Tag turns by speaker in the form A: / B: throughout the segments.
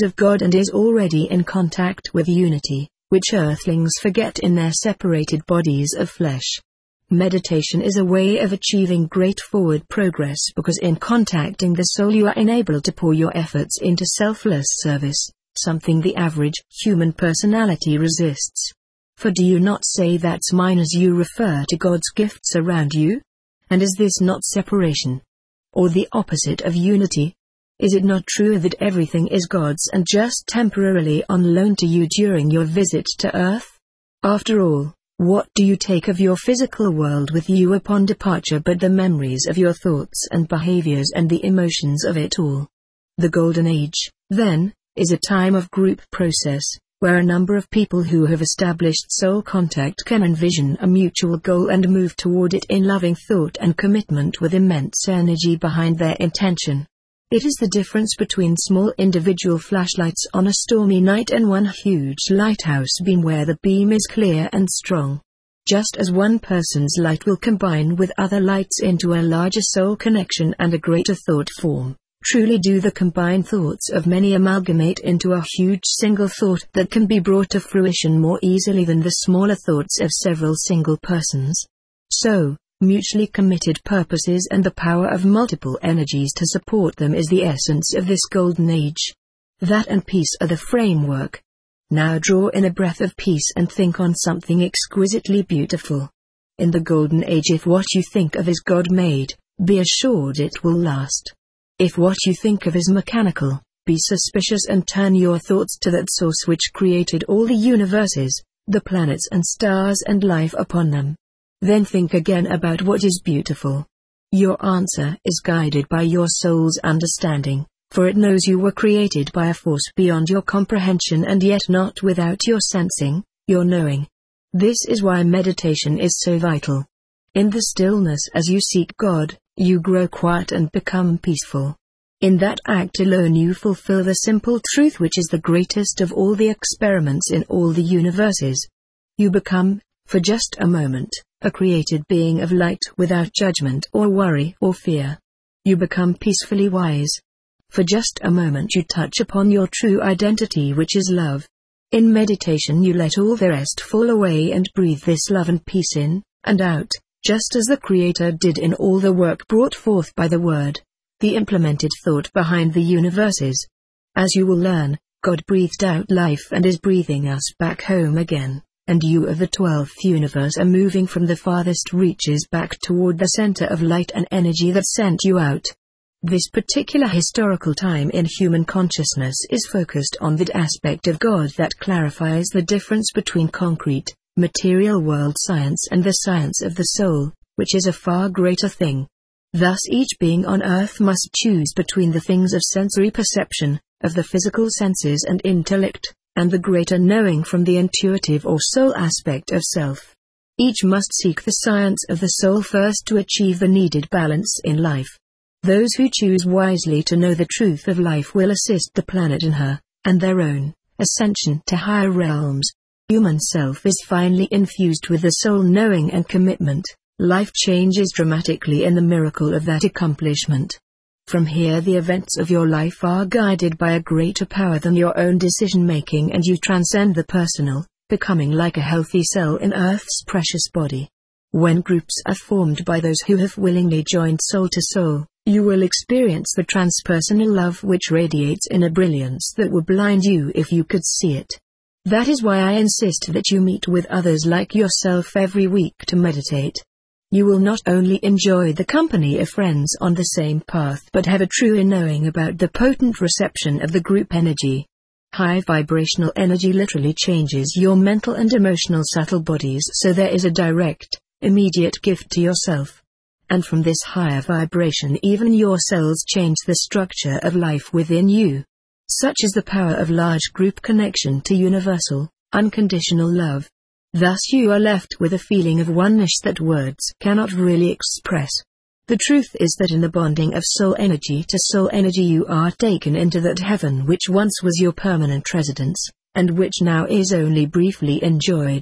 A: of God and is already in contact with unity, which earthlings forget in their separated bodies of flesh. Meditation is a way of achieving great forward progress because in contacting the soul you are enabled to pour your efforts into selfless service, something the average human personality resists. For do you not say that's mine as you refer to God's gifts around you? And is this not separation? Or the opposite of unity? Is it not true that everything is God's and just temporarily on loan to you during your visit to earth? After all, what do you take of your physical world with you upon departure but the memories of your thoughts and behaviors and the emotions of it all? The Golden Age, then, is a time of group process, where a number of people who have established soul contact can envision a mutual goal and move toward it in loving thought and commitment with immense energy behind their intention. It is the difference between small individual flashlights on a stormy night and one huge lighthouse beam where the beam is clear and strong. Just as one person's light will combine with other lights into a larger soul connection and a greater thought form, truly do the combined thoughts of many amalgamate into a huge single thought that can be brought to fruition more easily than the smaller thoughts of several single persons. So, mutually committed purposes and the power of multiple energies to support them is the essence of this Golden Age. That and peace are the framework. Now draw in a breath of peace and think on something exquisitely beautiful. In the Golden Age, if what you think of is God-made, be assured it will last. If what you think of is mechanical, be suspicious and turn your thoughts to that source which created all the universes, the planets and stars and life upon them. Then think again about what is beautiful. Your answer is guided by your soul's understanding, for it knows you were created by a force beyond your comprehension and yet not without your sensing, your knowing. This is why meditation is so vital. In the stillness as you seek God, you grow quiet and become peaceful. In that act alone you fulfill the simple truth which is the greatest of all the experiments in all the universes. You become, for just a moment, a created being of light without judgment or worry or fear. You become peacefully wise. For just a moment you touch upon your true identity which is love. In meditation you let all the rest fall away and breathe this love and peace in and out, just as the Creator did in all the work brought forth by the Word, the implemented thought behind the universes. As you will learn, God breathed out life and is breathing us back home again. And you of the 12th universe are moving from the farthest reaches back toward the center of light and energy that sent you out. This particular historical time in human consciousness is focused on that aspect of God that clarifies the difference between concrete, material world science and the science of the soul, which is a far greater thing. Thus each being on earth must choose between the things of sensory perception, of the physical senses and intellect, and the greater knowing from the intuitive or soul aspect of self. Each must seek the science of the soul first to achieve the needed balance in life. Those who choose wisely to know the truth of life will assist the planet in her, and their own, ascension to higher realms. Human self is finally infused with the soul knowing and commitment. Life changes dramatically in the miracle of that accomplishment. From here the events of your life are guided by a greater power than your own decision-making and you transcend the personal, becoming like a healthy cell in Earth's precious body. When groups are formed by those who have willingly joined soul to soul, you will experience the transpersonal love which radiates in a brilliance that would blind you if you could see it. That is why I insist that you meet with others like yourself every week to meditate. You will not only enjoy the company of friends on the same path but have a true knowing about the potent reception of the group energy. High vibrational energy literally changes your mental and emotional subtle bodies, so there is a direct, immediate gift to yourself. And from this higher vibration even your cells change the structure of life within you. Such is the power of large group connection to universal, unconditional love. Thus you are left with a feeling of oneness that words cannot really express. The truth is that in the bonding of soul energy to soul energy you are taken into that heaven which once was your permanent residence, and which now is only briefly enjoyed.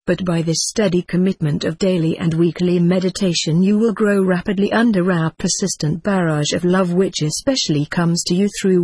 A: But by this steady commitment of daily and weekly meditation you will grow rapidly under our persistent barrage of love, which especially comes to you through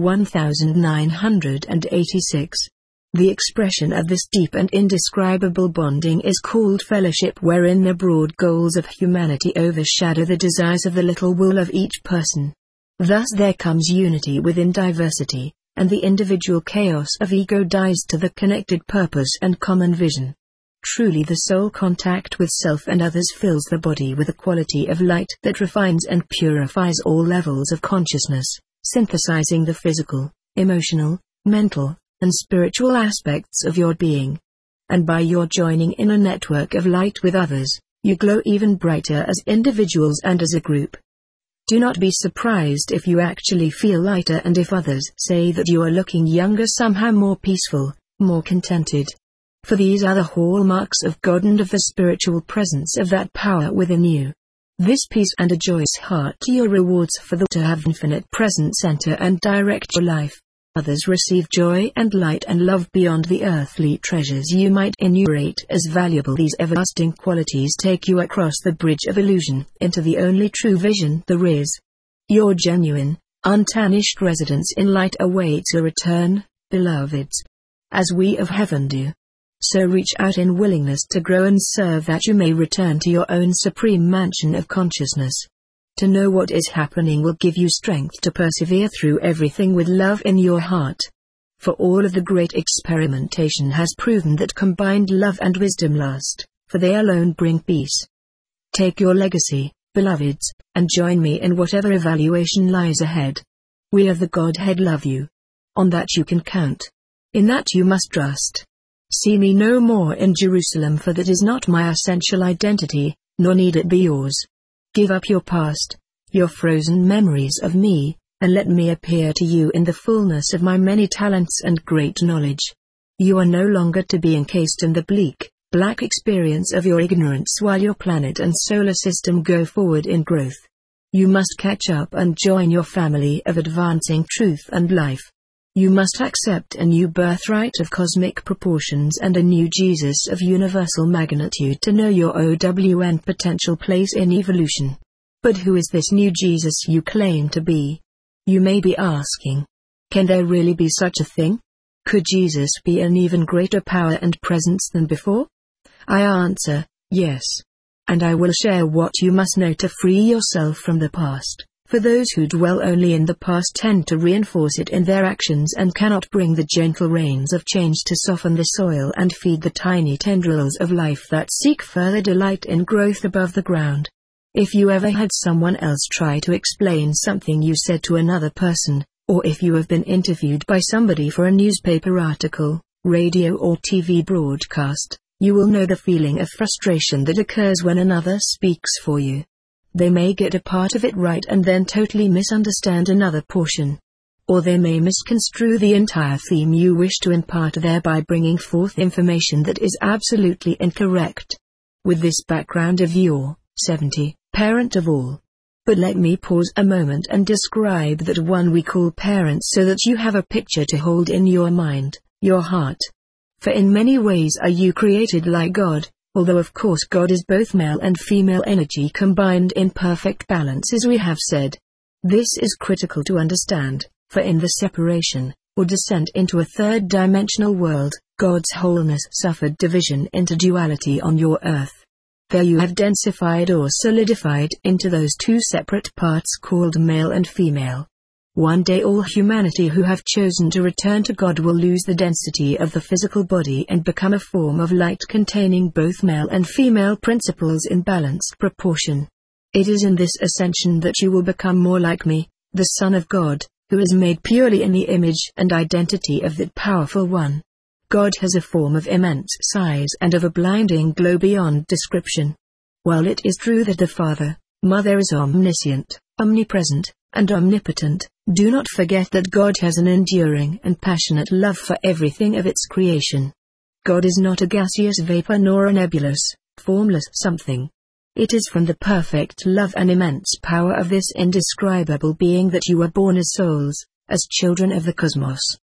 A: 1986. The expression of this deep and indescribable bonding is called fellowship, wherein the broad goals of humanity overshadow the desires of the little will of each person. Thus there comes unity within diversity, and the individual chaos of ego dies to the connected purpose and common vision. Truly the soul contact with self and others fills the body with a quality of light that refines and purifies all levels of consciousness, synthesizing the physical, emotional, mental, and spiritual aspects of your being. And by your joining in a network of light with others, you glow even brighter as individuals and as a group. Do not be surprised if you actually feel lighter, and if others say that you are looking younger, somehow more peaceful, more contented. For these are the hallmarks of God and of the spiritual presence of that power within you. This peace and a joyous heart are your rewards for the to have infinite present center and direct your life. Others receive joy and light and love beyond the earthly treasures you might enumerate as valuable. These everlasting qualities take you across the bridge of illusion into the only true vision there is. Your genuine, untarnished residence in light awaits your return, beloveds. As we of heaven do. So reach out in willingness to grow and serve, that you may return to your own supreme mansion of consciousness. To know what is happening will give you strength to persevere through everything with love in your heart. For all of the great experimentation has proven that combined love and wisdom last, for they alone bring peace. Take your legacy, beloveds, and join me in whatever evaluation lies ahead. We of the Godhead love you. On that you can count. In that you must trust. See me no more in Jerusalem, for that is not my essential identity, nor need it be yours. Give up your past, your frozen memories of me, and let me appear to you in the fullness of my many talents and great knowledge. You are no longer to be encased in the bleak, black experience of your ignorance while your planet and solar system go forward in growth. You must catch up and join your family of advancing truth and life. You must accept a new birthright of cosmic proportions and a new Jesus of universal magnitude to know your OWN potential place in evolution. But who is this new Jesus you claim to be? You may be asking. Can there really be such a thing? Could Jesus be an even greater power and presence than before? I answer, yes. And I will share what you must know to free yourself from the past. For those who dwell only in the past tend to reinforce it in their actions and cannot bring the gentle rains of change to soften the soil and feed the tiny tendrils of life that seek further delight in growth above the ground. If you ever had someone else try to explain something you said to another person, or if you have been interviewed by somebody for a newspaper article, radio or TV broadcast, you will know the feeling of frustration that occurs when another speaks for you. They may get a part of it right and then totally misunderstand another portion. Or they may misconstrue the entire theme you wish to impart, thereby bringing forth information that is absolutely incorrect. With this background of you're 70, parent of all. But let me pause a moment and describe that one we call parents, so that you have a picture to hold in your mind, your heart. For in many ways are you created like God. Although of course God is both male and female energy combined in perfect balance, as we have said. This is critical to understand, for in the separation, or descent into a third-dimensional world, God's wholeness suffered division into duality on your earth. There you have densified or solidified into those two separate parts called male and female. One day all humanity who have chosen to return to God will lose the density of the physical body and become a form of light containing both male and female principles in balanced proportion. It is in this ascension that you will become more like me, the Son of God, who is made purely in the image and identity of that powerful one. God has a form of immense size and of a blinding glow beyond description. While it is true that the Father, Mother is omniscient, omnipresent, and omnipotent, do not forget that God has an enduring and passionate love for everything of its creation. God is not a gaseous vapor nor a nebulous, formless something. It is from the perfect love and immense power of this indescribable being that you are born as souls, as children of the cosmos.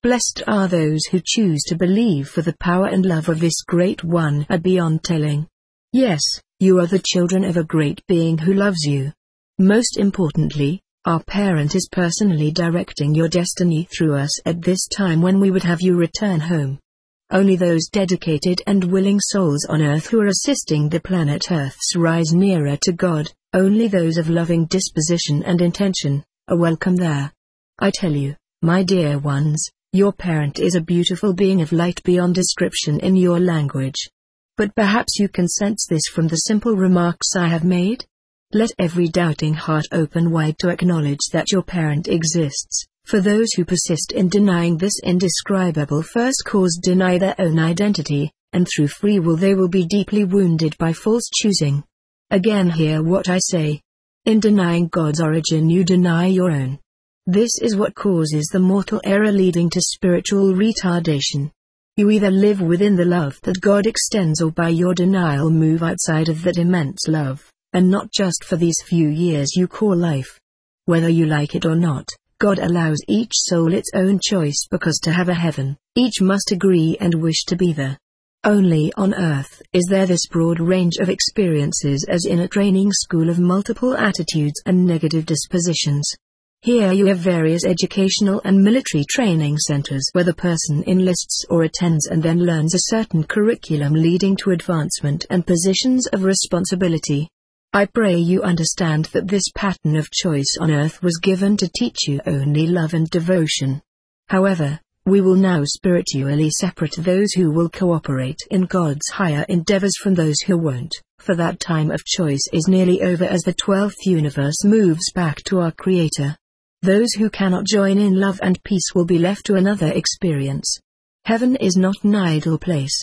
A: Blessed are those who choose to believe, for the power and love of this great one are beyond telling. Yes, you are the children of a great being who loves you. Most importantly, our parent is personally directing your destiny through us at this time when we would have you return home. Only those dedicated and willing souls on earth who are assisting the planet Earth's rise nearer to God, only those of loving disposition and intention, are welcome there. I tell you, my dear ones, your parent is a beautiful being of light beyond description in your language. But perhaps you can sense this from the simple remarks I have made? Let every doubting heart open wide to acknowledge that your parent exists. For those who persist in denying this indescribable first cause deny their own identity, and through free will they will be deeply wounded by false choosing. Again, hear what I say. In denying God's origin you deny your own. This is what causes the mortal error leading to spiritual retardation. You either live within the love that God extends, or by your denial move outside of that immense love, and not just for these few years you call life. Whether you like it or not, God allows each soul its own choice, because to have a heaven, each must agree and wish to be there. Only on earth is there this broad range of experiences as in a training school of multiple attitudes and negative dispositions. Here you have various educational and military training centers where the person enlists or attends and then learns a certain curriculum leading to advancement and positions of responsibility. I pray you understand that this pattern of choice on earth was given to teach you only love and devotion. However, we will now spiritually separate those who will cooperate in God's higher endeavors from those who won't, for that time of choice is nearly over as the 12th universe moves back to our Creator. Those who cannot join in love and peace will be left to another experience. Heaven is not an idle place.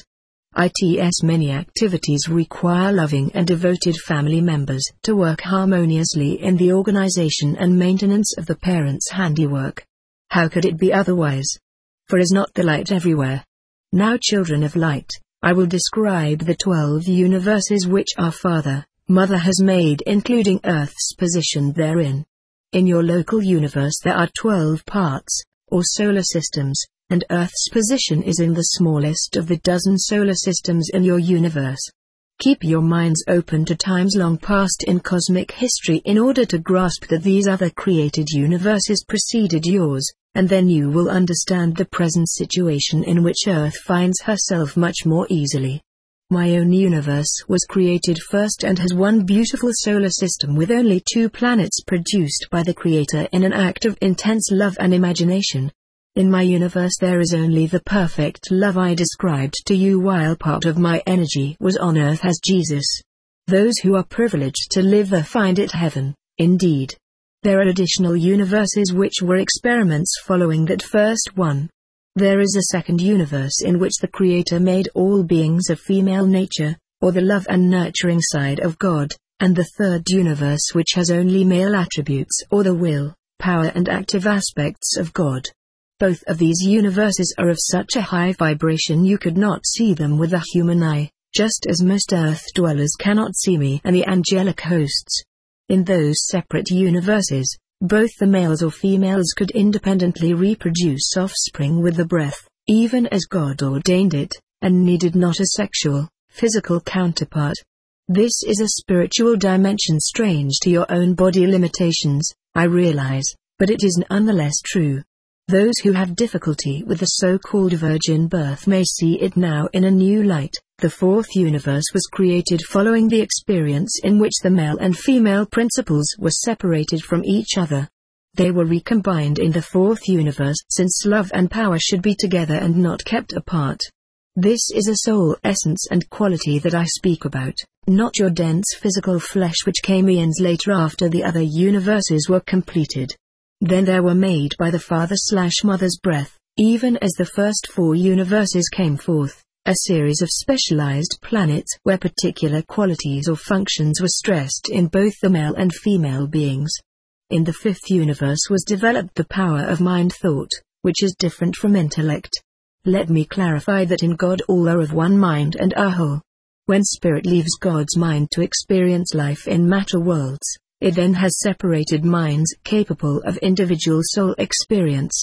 A: Its many activities require loving and devoted family members to work harmoniously in the organization and maintenance of the parent's handiwork. How could it be otherwise? For is not the light everywhere? Now, children of light, I will describe the 12 universes which our Father, Mother has made, including Earth's position therein. In your local universe there are 12 parts, or solar systems, and Earth's position is in the smallest of the dozen solar systems in your universe. Keep your minds open to times long past in cosmic history in order to grasp that these other created universes preceded yours, and then you will understand the present situation in which Earth finds herself much more easily. My own universe was created first and has one beautiful solar system with only 2 planets produced by the Creator in an act of intense love and imagination. In my universe there is only the perfect love I described to you, while part of my energy was on earth as Jesus. Those who are privileged to live there find it heaven, indeed. There are additional universes which were experiments following that first one. There is a second universe in which the Creator made all beings of female nature, or the love and nurturing side of God, and the third universe which has only male attributes, or the will, power and active aspects of God. Both of these universes are of such a high vibration you could not see them with the human eye, just as most earth dwellers cannot see me and the angelic hosts. In those separate universes, both the males or females could independently reproduce offspring with the breath, even as God ordained it, and needed not a sexual, physical counterpart. This is a spiritual dimension strange to your own body limitations, I realize, but it is nonetheless true. Those who have difficulty with the so-called virgin birth may see it now in a new light. The 4th universe was created following the experience in which the male and female principles were separated from each other. They were recombined in the 4th universe, since love and power should be together and not kept apart. This is a soul essence and quality that I speak about, not your dense physical flesh which came eons later after the other universes were completed. Then there were made by the Father/Mother's breath, even as the first 4 universes came forth, a series of specialized planets where particular qualities or functions were stressed in both the male and female beings. In the 5th universe was developed the power of mind thought, which is different from intellect. Let me clarify that in God all are of one mind and are whole. When spirit leaves God's mind to experience life in matter worlds, it then has separated minds capable of individual soul experience.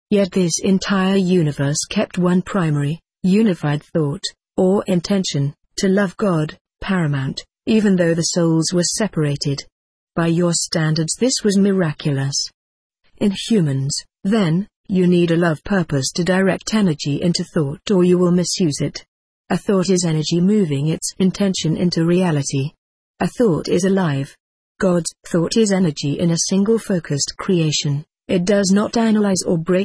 A: Yet this entire universe kept one primary, unified thought, or intention, to love God, paramount, even though the souls were separated. By your standards this was miraculous. In humans, then, you need a love purpose to direct energy into thought or you will misuse it. A thought is energy moving its intention into reality. A thought is alive. God's thought is energy in a single focused creation. It does not analyze or break